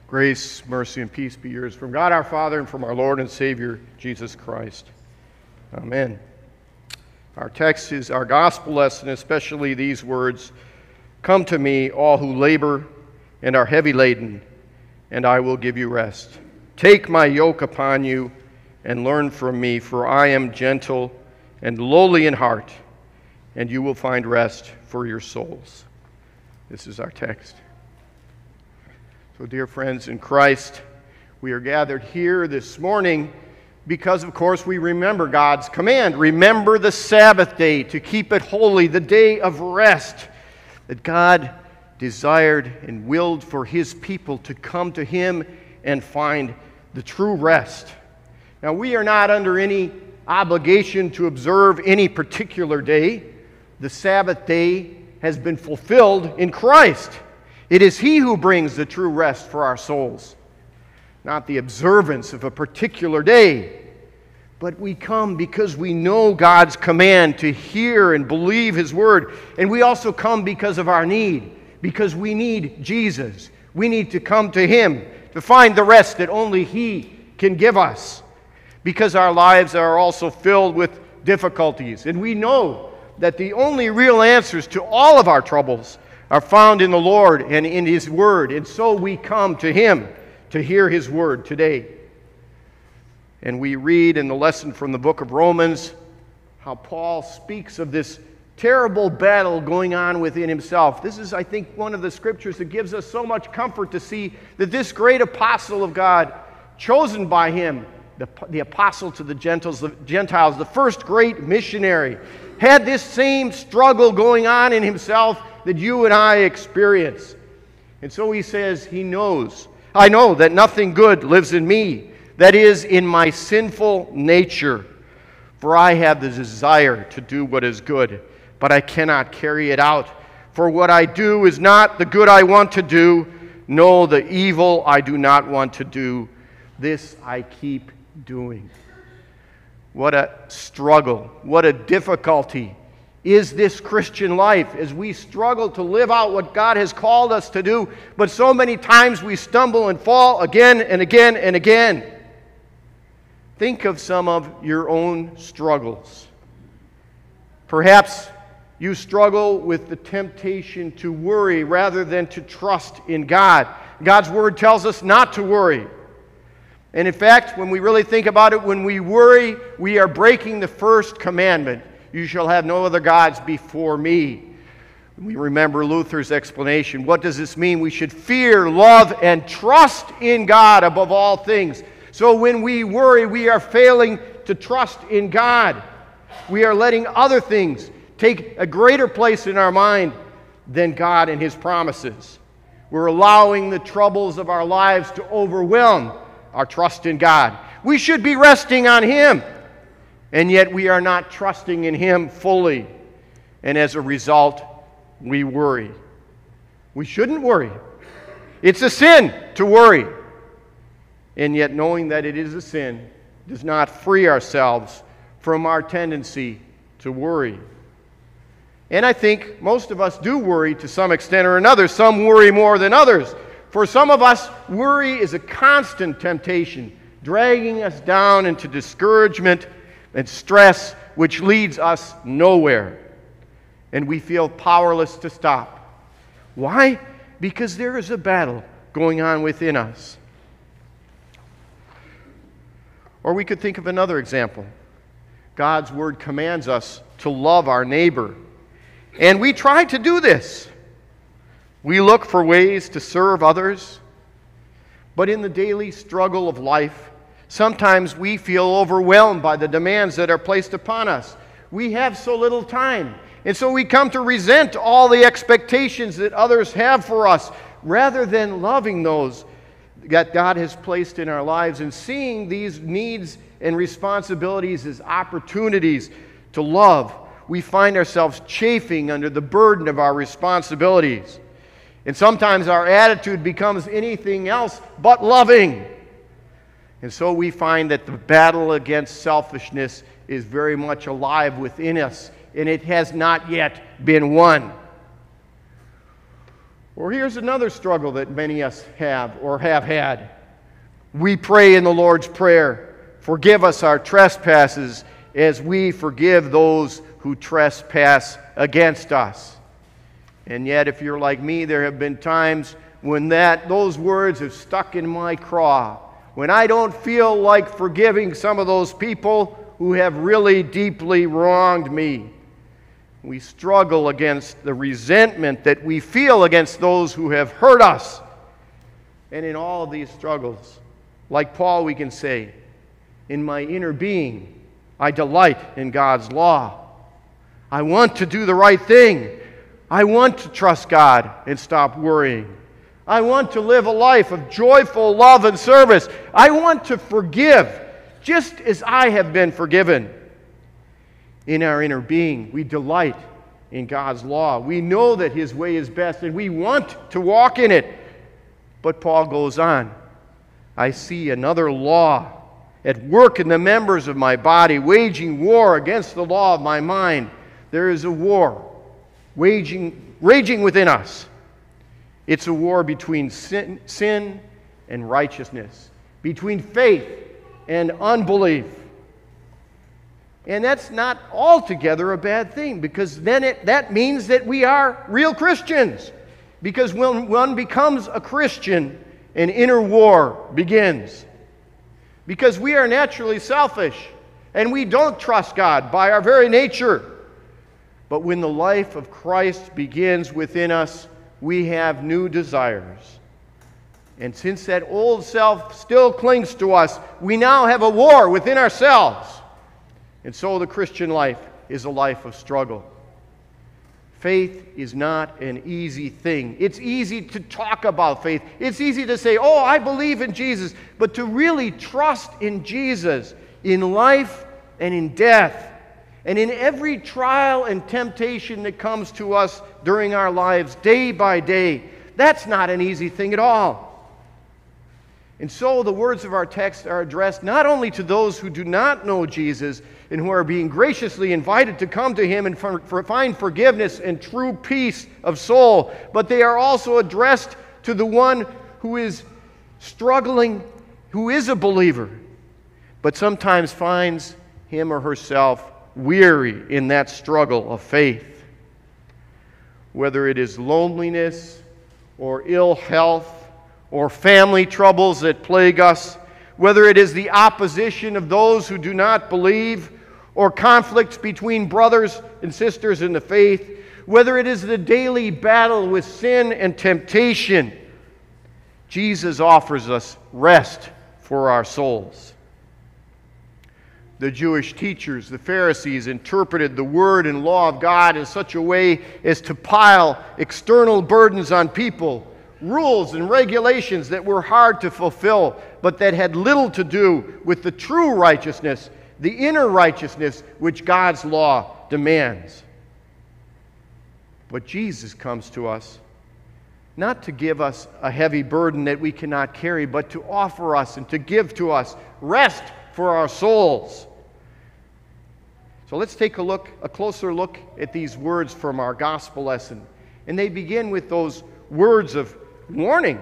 Grace, mercy, and peace be yours from God our Father and from our Lord and Savior, Jesus Christ. Amen. Our text is our gospel lesson, especially these words, "Come to me, all who labor and are heavy laden, and I will give you rest. Take my yoke upon you and learn from me, for I am gentle and lowly in heart, and you will find rest for your souls." This is our text. So, dear friends in Christ, we are gathered here this morning because, of course, we remember God's command. Remember the Sabbath day, to keep it holy, the day of rest, that God desired and willed for His people to come to Him and find the true rest. Now, we are not under any obligation to observe any particular day. The Sabbath day has been fulfilled in Christ. It is He who brings the true rest for our souls, not the observance of a particular day. But we come because we know God's command to hear and believe His word. And we also come because of our need, because we need Jesus. We need to come to Him to find the rest that only He can give us, because our lives are also filled with difficulties. And we know that the only real answers to all of our troubles are found in the Lord and in His Word. And so we come to Him to hear His Word today. And we read in the lesson from the book of Romans how Paul speaks of this terrible battle going on within himself. This is, I think, one of the scriptures that gives us so much comfort to see that this great apostle of God, chosen by Him, the apostle to the Gentiles, the first great missionary, had this same struggle going on in himself that you and I experience. And so he says, he knows, "I know that nothing good lives in me, that is, in my sinful nature. For I have the desire to do what is good, but I cannot carry it out. For what I do is not the good I want to do, no, the evil I do not want to do. This I keep doing." What a struggle, what a difficulty is this Christian life as we struggle to live out what God has called us to do, but so many times we stumble and fall again and again and again. Think of some of your own struggles. Perhaps you struggle with the temptation to worry rather than to trust in God. God's Word tells us not to worry. And in fact, when we really think about it, when we worry, we are breaking the first commandment. "You shall have no other gods before me." We remember Luther's explanation. What does this mean? We should fear, love, and trust in God above all things. So when we worry, we are failing to trust in God. We are letting other things take a greater place in our mind than God and His promises. We're allowing the troubles of our lives to overwhelm our trust in God. We should be resting on Him, and yet we are not trusting in Him fully. And as a result, we worry. We shouldn't worry. It's a sin to worry. And yet knowing that it is a sin does not free ourselves from our tendency to worry. And I think most of us do worry to some extent or another. Some worry more than others. For some of us, worry is a constant temptation, dragging us down into discouragement and stress, which leads us nowhere. And we feel powerless to stop. Why? Because there is a battle going on within us. Or we could think of another example. God's Word commands us to love our neighbor. And we try to do this. We look for ways to serve others. But in the daily struggle of life, sometimes we feel overwhelmed by the demands that are placed upon us. We have so little time. And so we come to resent all the expectations that others have for us, rather than loving those that God has placed in our lives and seeing these needs and responsibilities as opportunities to love. We find ourselves chafing under the burden of our responsibilities. And sometimes our attitude becomes anything else but loving. And so we find that the battle against selfishness is very much alive within us, and it has not yet been won. Or here's another struggle that many of us have or have had. We pray in the Lord's Prayer, "Forgive us our trespasses as we forgive those who trespass against us." And yet, if you're like me, there have been times when those words have stuck in my craw, when I don't feel like forgiving some of those people who have really deeply wronged me. We struggle against the resentment that we feel against those who have hurt us. And in all of these struggles, like Paul, we can say, in my inner being, I delight in God's law. I want to do the right thing. I want to trust God and stop worrying. I want to live a life of joyful love and service. I want to forgive just as I have been forgiven. In our inner being, we delight in God's law. We know that His way is best, and we want to walk in it. But Paul goes on, I see another law at work in the members of my body, waging war against the law of my mind. There is a war raging within us. It's a war between sin and righteousness, between faith and unbelief. And that's not altogether a bad thing, because then that means that we are real Christians. Because when one becomes a Christian, an inner war begins. Because we are naturally selfish, and we don't trust God by our very nature. But when the life of Christ begins within us, we have new desires. And since that old self still clings to us, we now have a war within ourselves. And so the Christian life is a life of struggle. Faith is not an easy thing. It's easy to talk about faith. It's easy to say, oh, I believe in Jesus. But to really trust in Jesus in life and in death, and in every trial and temptation that comes to us during our lives, day by day, that's not an easy thing at all. And so the words of our text are addressed not only to those who do not know Jesus and who are being graciously invited to come to Him and find forgiveness and true peace of soul, but they are also addressed to the one who is struggling, who is a believer, but sometimes finds him or herself weary in that struggle of faith. Whether it is loneliness or ill health, or family troubles that plague us, whether it is the opposition of those who do not believe, or conflicts between brothers and sisters in the faith, whether it is the daily battle with sin and temptation, Jesus offers us rest for our souls. The Jewish teachers, the Pharisees, interpreted the Word and law of God in such a way as to pile external burdens on people, rules and regulations that were hard to fulfill, but that had little to do with the true righteousness, the inner righteousness which God's law demands. But Jesus comes to us not to give us a heavy burden that we cannot carry, but to offer us and to give to us rest for our souls. So let's take a closer look at these words from our gospel lesson. And they begin with those words of warning,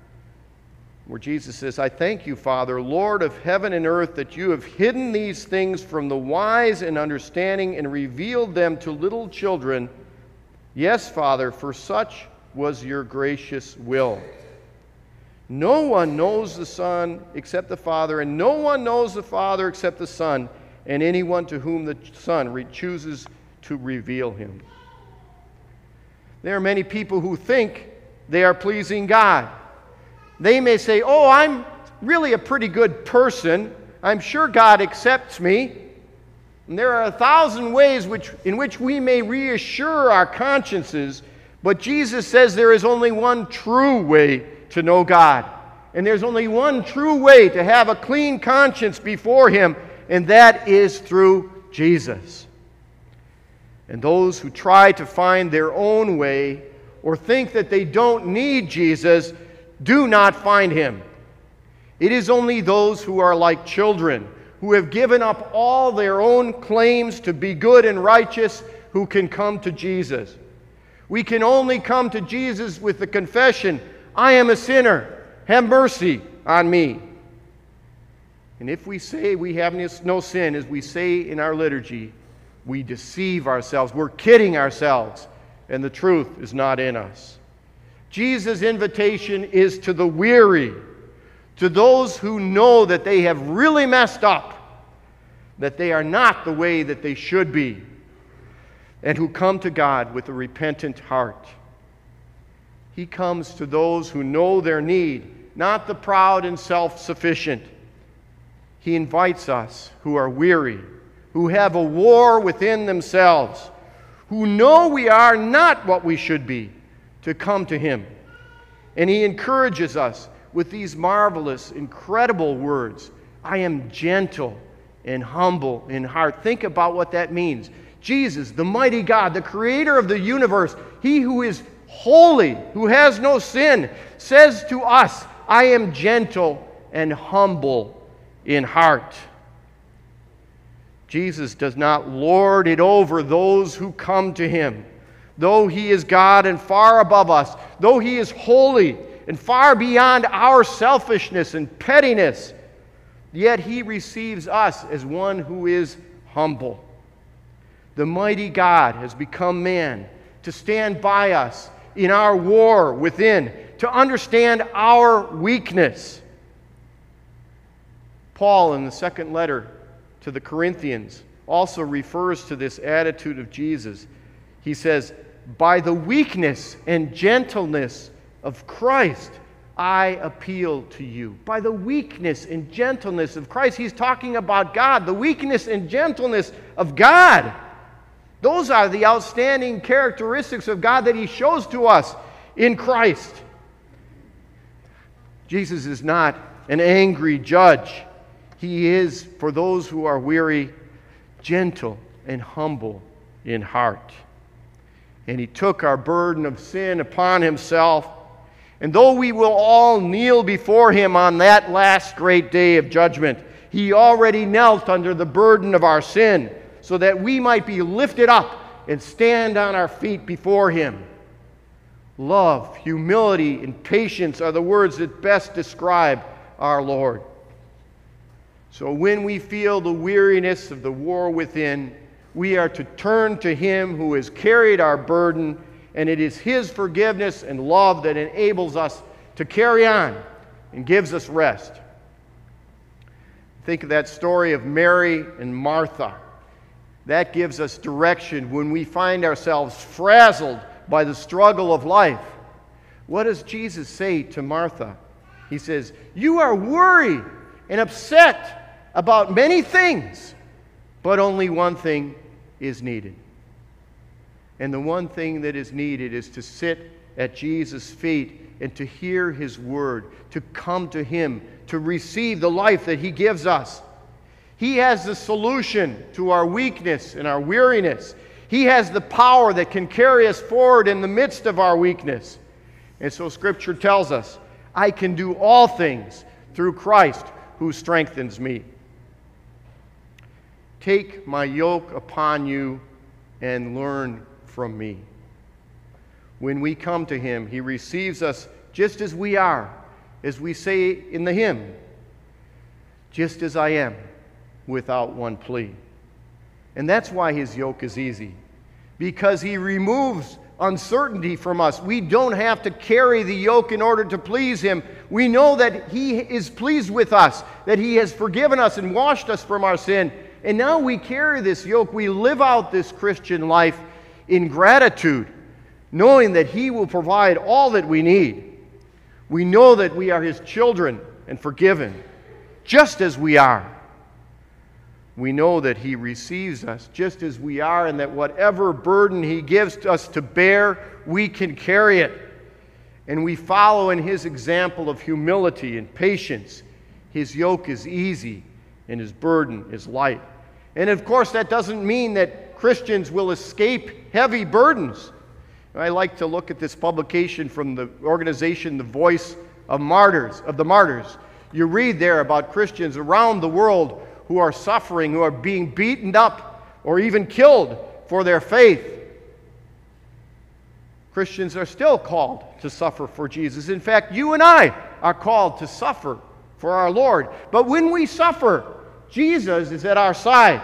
where Jesus says, I thank you, Father, Lord of heaven and earth, that you have hidden these things from the wise and understanding and revealed them to little children. Yes, Father, for such was your gracious will. No one knows the Son except the Father, and no one knows the Father except the Son, and anyone to whom the Son chooses to reveal him. There are many people who think they are pleasing God. They may say, oh, I'm really a pretty good person. I'm sure God accepts me. And there are 1,000 ways in which we may reassure our consciences, but Jesus says there is only one true way to know God. And there's only one true way to have a clean conscience before Him, and that is through Jesus. And those who try to find their own way or think that they don't need Jesus do not find Him. It is only those who are like children, who have given up all their own claims to be good and righteous, who can come to Jesus. We can only come to Jesus with the confession, I am a sinner. Have mercy on me. And if we say we have no sin, as we say in our liturgy, we deceive ourselves. We're kidding ourselves, and the truth is not in us. Jesus' invitation is to the weary, to those who know that they have really messed up, that they are not the way that they should be, and who come to God with a repentant heart. He comes to those who know their need, not the proud and self-sufficient. He invites us who are weary, who have a war within themselves, who know we are not what we should be, to come to Him. And He encourages us with these marvelous, incredible words. I am gentle and humble in heart. Think about what that means. Jesus, the mighty God, the creator of the universe, He who is holy, who has no sin, says to us, I am gentle and humble in heart. Jesus does not lord it over those who come to Him. Though He is God and far above us, though He is holy and far beyond our selfishness and pettiness, yet He receives us as one who is humble. The mighty God has become man to stand by us in our war within, to understand our weakness. Paul, in the second letter to the Corinthians, also refers to this attitude of Jesus. He says, by the weakness and gentleness of Christ, I appeal to you. By the weakness and gentleness of Christ. He's talking about God, the weakness and gentleness of God. Those are the outstanding characteristics of God that He shows to us in Christ. Jesus is not an angry judge. He is, for those who are weary, gentle and humble in heart. And He took our burden of sin upon Himself. And though we will all kneel before Him on that last great day of judgment, He already knelt under the burden of our sin, so that we might be lifted up and stand on our feet before Him. Love, humility, and patience are the words that best describe our Lord. So when we feel the weariness of the war within, we are to turn to Him who has carried our burden, and it is His forgiveness and love that enables us to carry on and gives us rest. Think of that story of Mary and Martha. That gives us direction when we find ourselves frazzled by the struggle of life. What does Jesus say to Martha? He says, you are worried and upset about many things, but only one thing is needed. And the one thing that is needed is to sit at Jesus' feet and to hear His word, to come to Him, to receive the life that He gives us. He has the solution to our weakness and our weariness. He has the power that can carry us forward in the midst of our weakness. And so Scripture tells us, I can do all things through Christ who strengthens me. Take my yoke upon you and learn from me. When we come to Him, He receives us just as we are, as we say in the hymn, just as I am, without one plea. And that's why His yoke is easy, because He removes uncertainty from us. We don't have to carry the yoke in order to please Him. We know that He is pleased with us, that He has forgiven us and washed us from our sin. And now we carry this yoke. We live out this Christian life in gratitude, knowing that He will provide all that we need. We know that we are His children and forgiven, just as we are. We know that He receives us just as we are, and that whatever burden He gives us to bear, we can carry it. And we follow in His example of humility and patience. His yoke is easy and His burden is light. And of course, that doesn't mean that Christians will escape heavy burdens. I like to look at this publication from the organization, The Voice of the Martyrs. You read there about Christians around the world who are suffering, who are being beaten up or even killed for their faith. Christians are still called to suffer for Jesus. In fact, you and I are called to suffer for our Lord. But when we suffer, Jesus is at our side.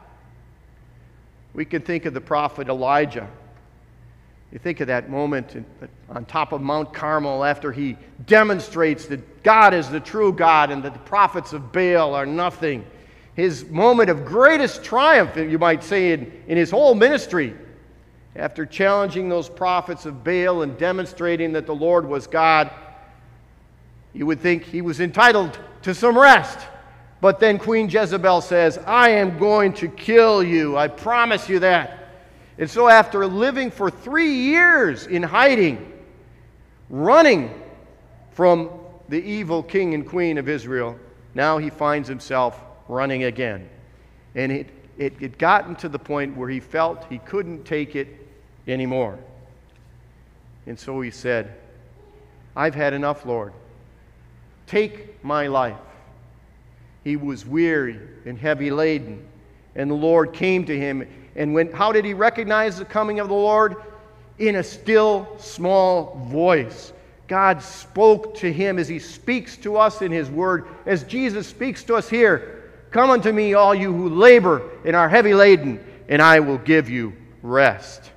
We can think of the prophet Elijah. You think of that moment on top of Mount Carmel after he demonstrates that God is the true God and that the prophets of Baal are nothing. His moment of greatest triumph, you might say, in his whole ministry, after challenging those prophets of Baal and demonstrating that the Lord was God, you would think he was entitled to some rest. But then Queen Jezebel says, I am going to kill you. I promise you that. And so after living for 3 years in hiding, running from the evil king and queen of Israel, now he finds himself running again. And it gotten to the point where he felt he couldn't take it anymore. And so he said, I've had enough, Lord. Take my life. He was weary and heavy laden, and the Lord came to him. And how did he recognize the coming of the Lord? In a still, small voice. God spoke to him as he speaks to us in his word, as Jesus speaks to us here. Come unto me, all you who labor and are heavy laden, and I will give you rest.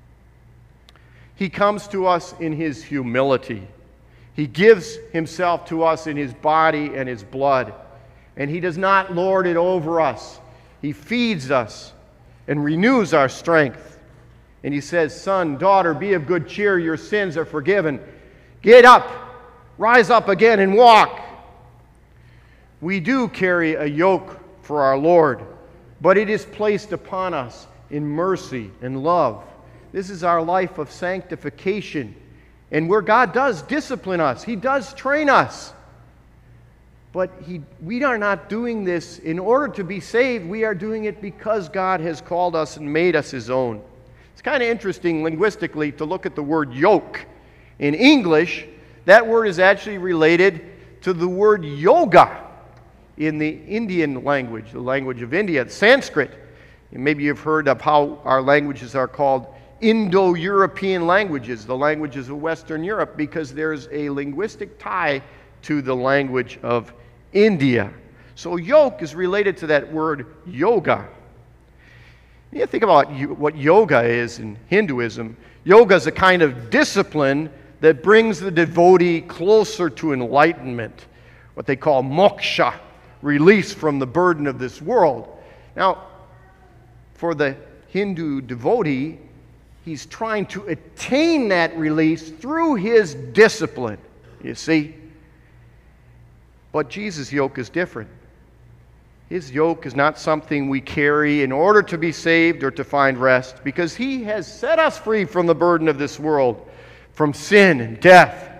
He comes to us in his humility. He gives himself to us in his body and his blood. And he does not lord it over us. He feeds us and renews our strength. And he says, son, daughter, be of good cheer. Your sins are forgiven. Get up, rise up again and walk. We do carry a yoke for our Lord, but it is placed upon us in mercy and love. This is our life of sanctification, and where God does discipline us, he does train us. But we are not doing this in order to be saved. We are doing it because God has called us and made us his own. It's kind of interesting linguistically to look at the word yoke. In English, that word is actually related to the word yoga in the Indian language, the language of India, Sanskrit. And maybe you've heard of how our languages are called Indo-European languages, the languages of Western Europe, because there's a linguistic tie to the language of India. So yoke is related to that word yoga. You think about what yoga is in Hinduism. Yoga is a kind of discipline that brings the devotee closer to enlightenment, what they call moksha, release from the burden of this world. Now, for the Hindu devotee, he's trying to attain that release through his discipline, you see. But Jesus' yoke is different. His yoke is not something we carry in order to be saved or to find rest, because he has set us free from the burden of this world, from sin and death.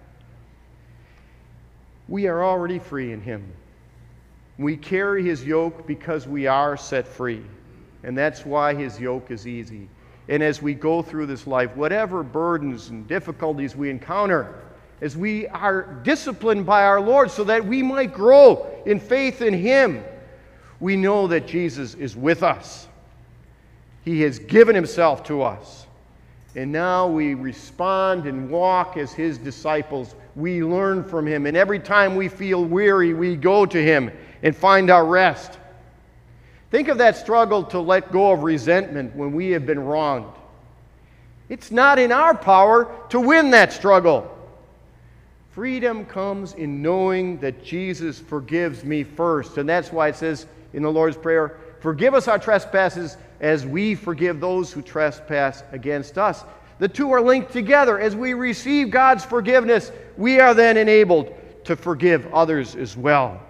We are already free in him. We carry his yoke because we are set free, and that's why his yoke is easy. And as we go through this life, whatever burdens and difficulties we encounter, as we are disciplined by our Lord so that we might grow in faith in him, we know that Jesus is with us. He has given himself to us. And now we respond and walk as his disciples. We learn from him. And every time we feel weary, we go to him and find our rest. Think of that struggle to let go of resentment when we have been wronged. It's not in our power to win that struggle. Freedom comes in knowing that Jesus forgives me first. And that's why it says in the Lord's Prayer, forgive us our trespasses as we forgive those who trespass against us. The two are linked together. As we receive God's forgiveness, we are then enabled to forgive others as well.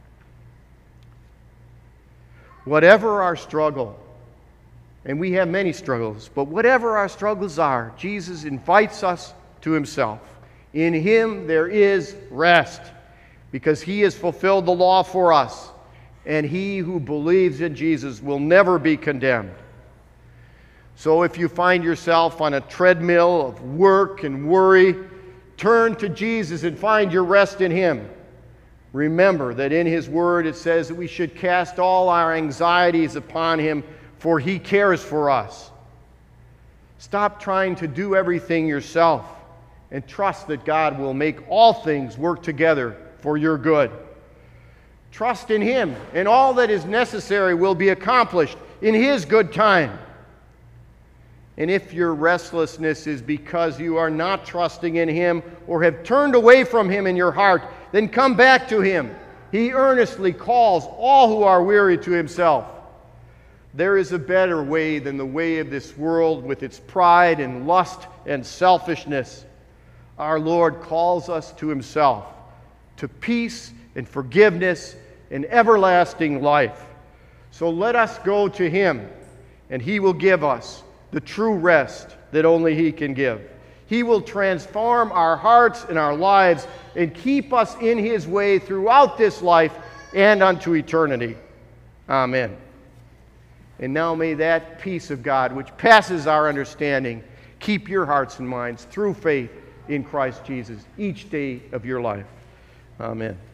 Whatever our struggle, and we have many struggles, but whatever our struggles are, Jesus invites us to himself. In him there is rest, because he has fulfilled the law for us, and he who believes in Jesus will never be condemned. So if you find yourself on a treadmill of work and worry, turn to Jesus and find your rest in him. Remember that in his word it says that we should cast all our anxieties upon him, for he cares for us. Stop trying to do everything yourself and trust that God will make all things work together for your good. Trust in Him, and all that is necessary will be accomplished in His good time. And if your restlessness is because you are not trusting in Him or have turned away from Him in your heart, then come back to Him. He earnestly calls all who are weary to Himself. There is a better way than the way of this world with its pride and lust and selfishness. Our Lord calls us to Himself, to peace and forgiveness and everlasting life. So let us go to Him, and He will give us the true rest that only He can give. He will transform our hearts and our lives and keep us in His way throughout this life and unto eternity. Amen. And now may that peace of God, which passes our understanding, keep your hearts and minds through faith in Christ Jesus each day of your life. Amen.